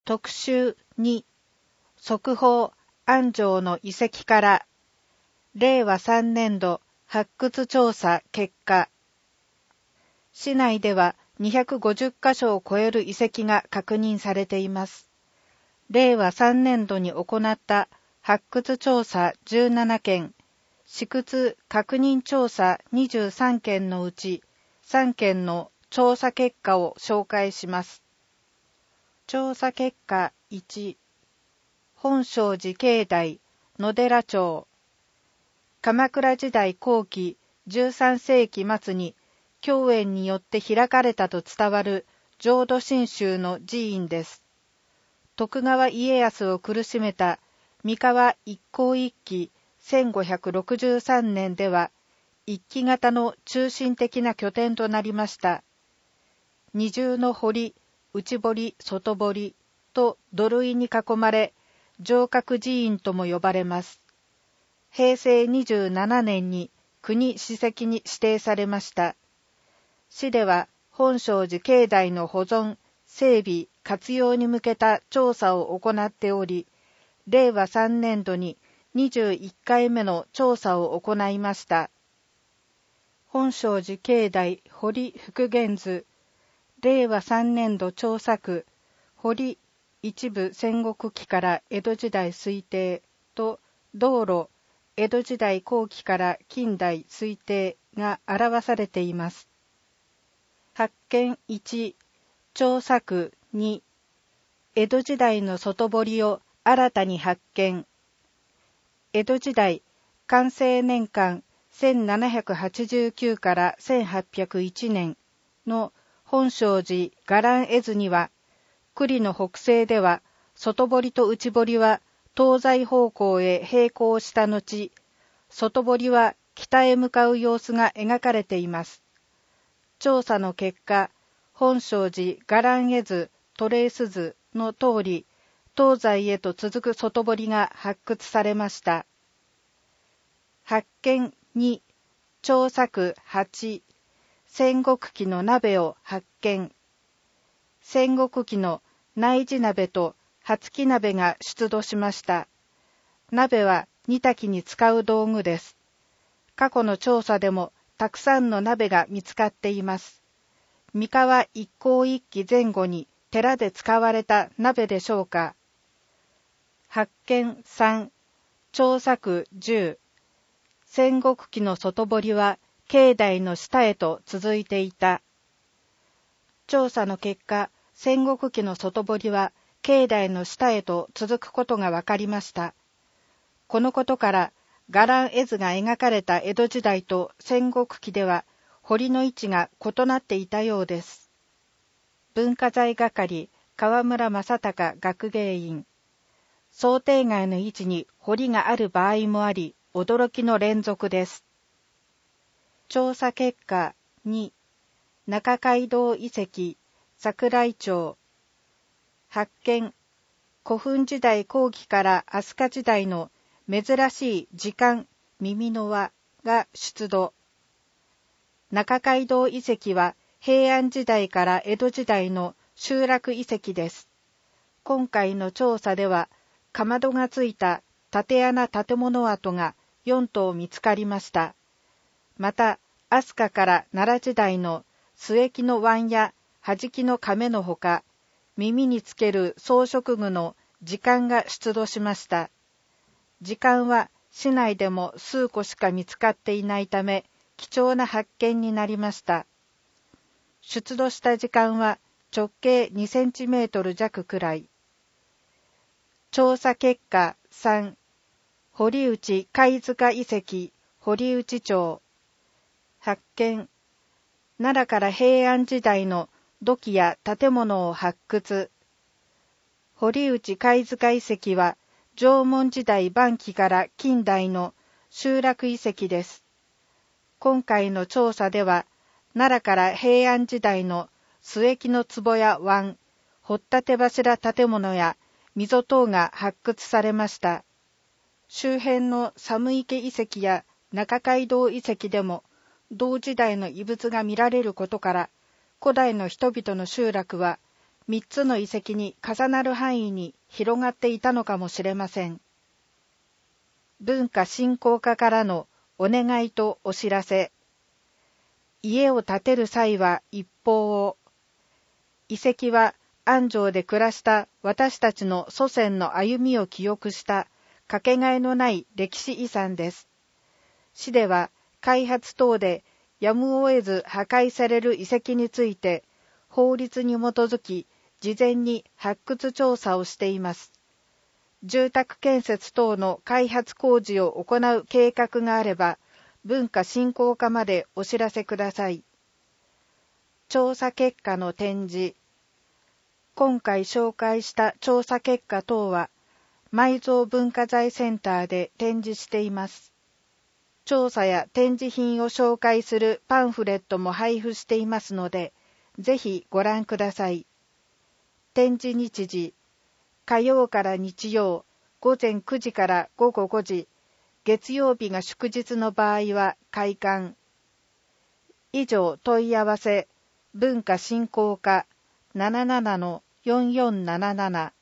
特集2、速報安城の遺跡から令和3年度発掘調査結果。市内では250カ所を超える遺跡が確認されています。令和3年度に行った発掘調査17件、試掘確認調査23件のうち3件の調査結果を紹介します。調査結果1、本證寺境内野寺町。鎌倉時代後期13世紀末に教園によって開かれたと伝わる浄土真宗の寺院です。徳川家康を苦しめた三河一向一揆1563年では一揆型の中心的な拠点となりました。二重の堀、内堀、外堀と土塁に囲まれ、城郭寺院とも呼ばれます。平成27年に国史跡に指定されました。市では本證寺境内の保存、整備、活用に向けた調査を行っており、令和3年度に21回目の調査を行いました。本證寺境内堀復元図、令和3年度調査区、堀一部戦国期から江戸時代推定と道路、江戸時代後期から近代推定が表されています。発見1、調査区2、江戸時代の外堀を新たに発見。江戸時代、寛政年間1789から1801年の本證寺伽藍絵図には、栗の北西では外堀と内堀は東西方向へ並行した後、外堀は北へ向かう様子が描かれています。調査の結果、本證寺伽藍絵図トレース図の通り、東西へと続く外堀が発掘されました。発見2、調査区8、戦国期の鍋を発見。戦国期の内地鍋と初木鍋が出土しました。鍋は煮炊きに使う道具です。過去の調査でもたくさんの鍋が見つかっています。三河一向一揆前後に寺で使われた鍋でしょうか。発見3、調査区10、戦国期の外堀は境内の下へと続いていた。調査の結果、戦国期の外堀は境内の下へと続くことが分かりました。このことから伽藍絵図が描かれた江戸時代と戦国期では堀の位置が異なっていたようです。文化財係河村正隆学芸員。想定外の位置に堀がある場合もあり、驚きの連続です。調査結果2、中街道遺跡桜井町。発見、古墳時代後期から飛鳥時代の珍しい時間耳の輪が出土。中街道遺跡は平安時代から江戸時代の集落遺跡です。今回の調査ではかまどがついた竪穴建物跡が4棟見つかりました。また飛鳥から奈良時代の末木の椀や弾きの亀のほか、耳につける装飾具の時間が出土しました。時間は市内でも数個しか見つかっていないため、貴重な発見になりました。出土した時間は直径2センチメートル弱くらい。調査結果3、堀内貝塚遺跡堀内町。発見、奈良から平安時代の土器や建物を発掘。堀内貝塚遺跡は縄文時代晩期から近代の集落遺跡です。今回の調査では奈良から平安時代の末木の壺や椀、掘ったて柱建物や溝等が発掘されました。周辺の寒池遺跡や中街道遺跡でも同時代の遺物が見られることから、古代の人々の集落は 3つの遺跡に重なる範囲に広がっていたのかもしれません。文化振興課からのお願いとお知らせ。家を建てる際は一報を。遺跡は安城で暮らした私たちの祖先の歩みを記憶したかけがえのない歴史遺産です。市では開発等でやむを得ず破壊される遺跡について法律に基づき事前に発掘調査をしています。住宅建設等の開発工事を行う計画があれば文化振興課までお知らせください。調査結果の展示。今回紹介した調査結果等は埋蔵文化財センターで展示しています。調査や展示品を紹介するパンフレットも配布していますので、ぜひご覧ください。展示日時、火曜から日曜、午前9時から午後5時、月曜日が祝日の場合は開館。以上問い合わせ、文化振興課 77-4477